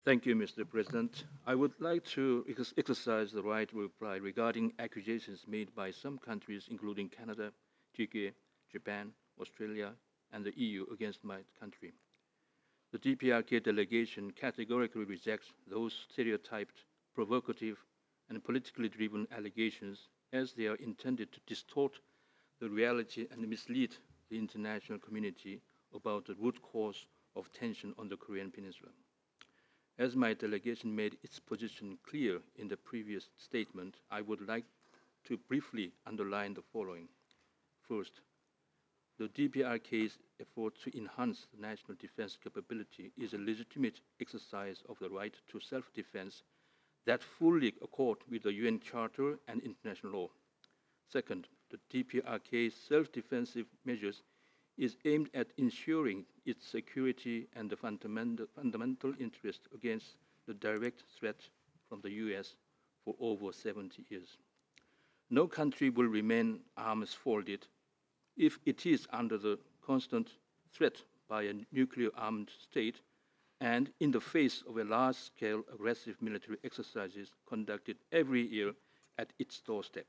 Thank you, Mr. President. I would like to exercise the right to reply regarding accusations made by some countries, including Canada, Turkey, Japan, Australia, and the EU against my country. The DPRK delegation categorically rejects those stereotyped, provocative, and politically driven allegations as they are intended to distort the reality and mislead the international community about the root cause of tension on the Korean Peninsula. As my delegation made its position clear in the previous statement, I would like to briefly underline the following. First, the DPRK's effort to enhance the national defense capability is a legitimate exercise of the right to self-defense that fully accord with the UN Charter and international law. Second, the DPRK's self-defensive measures is aimed at ensuring its security and the fundamental interest against the direct threat from the US for over 70 years. No country will remain arms folded if it is under the constant threat by a nuclear-armed state and in the face of a large-scale aggressive military exercises conducted every year at its doorstep.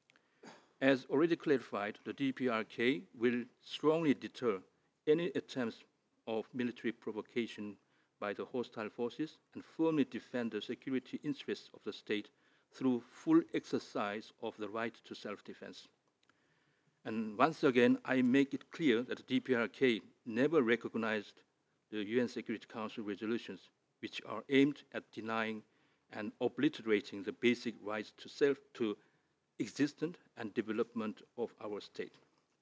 As already clarified, the DPRK will strongly deter any attempts of military provocation by the hostile forces and firmly defend the security interests of the state through full exercise of the right to self-defense. And once again, I make it clear that the DPRK never recognized the UN Security Council resolutions, which are aimed at denying and obliterating the basic rights to existence and development of our state.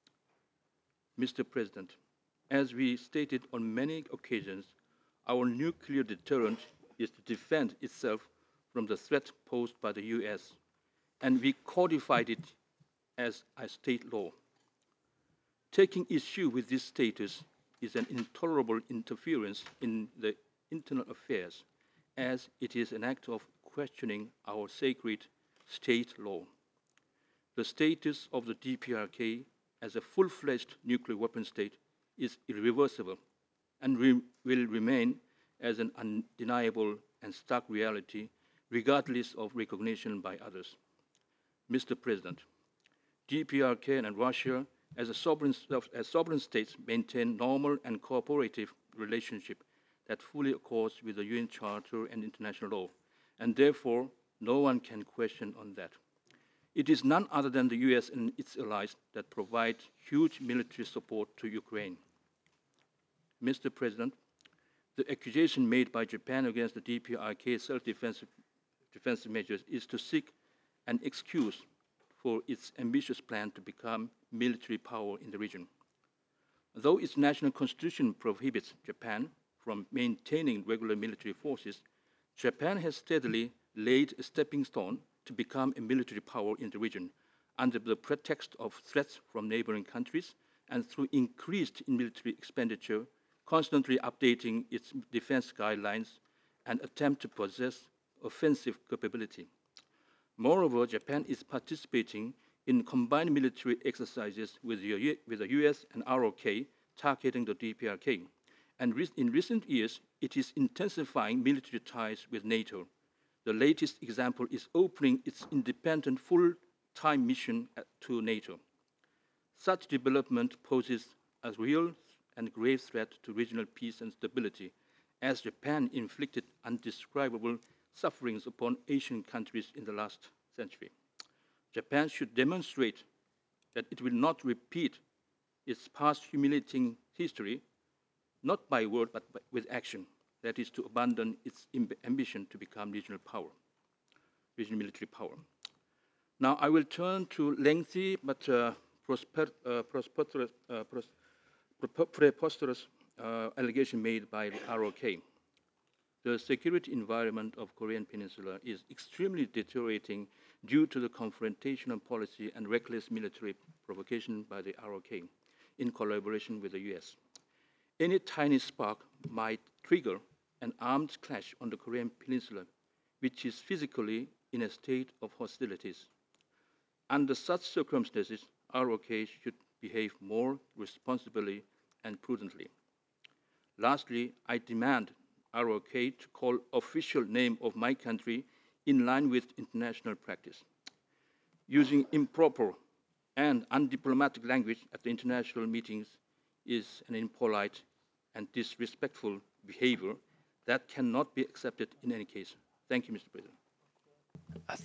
Mr. President, as we stated on many occasions, our nuclear deterrent is to defend itself from the threat posed by the US, and we codified it as a state law. Taking issue with this status is an intolerable interference in the internal affairs, as it is an act of questioning our sacred state law. The status of the DPRK as a full-fledged nuclear weapon state is irreversible and will remain as an undeniable and stark reality regardless of recognition by others. Mr. President, DPRK and Russia as sovereign states maintain normal and cooperative relationship that fully accords with the UN Charter and international law, and therefore no one can question on that. It is none other than the US and its allies that provide huge military support to Ukraine. Mr. President, the accusation made by Japan against the DPRK self-defense measures is to seek an excuse for its ambitious plan to become military power in the region. Though its national constitution prohibits Japan from maintaining regular military forces, Japan has steadily laid a stepping stone to become a military power in the region under the pretext of threats from neighboring countries and through increased military expenditure, constantly updating its defense guidelines and attempt to possess offensive capability. Moreover, Japan is participating in combined military exercises with the US and ROK targeting the DPRK. And in recent years, it is intensifying military ties with NATO. The latest example is opening its independent full-time mission to NATO. Such development poses a real and grave threat to regional peace and stability, as Japan inflicted undescribable sufferings upon Asian countries in the last century. Japan should demonstrate that it will not repeat its past humiliating history, not by word but with action, that is to abandon its ambition to become regional military power. Now I will turn to lengthy but preposterous allegation made by the ROK. The security environment of Korean Peninsula is extremely deteriorating due to the confrontational policy and reckless military provocation by the ROK in collaboration with the US. Any tiny spark might trigger an armed clash on the Korean Peninsula, which is physically in a state of hostilities. Under such circumstances, ROK should behave more responsibly and prudently. Lastly, I demand ROK to call official name of my country in line with international practice. Using improper and undiplomatic language at the international meetings is an impolite and disrespectful behavior that cannot be accepted in any case. Thank you, Mr. President.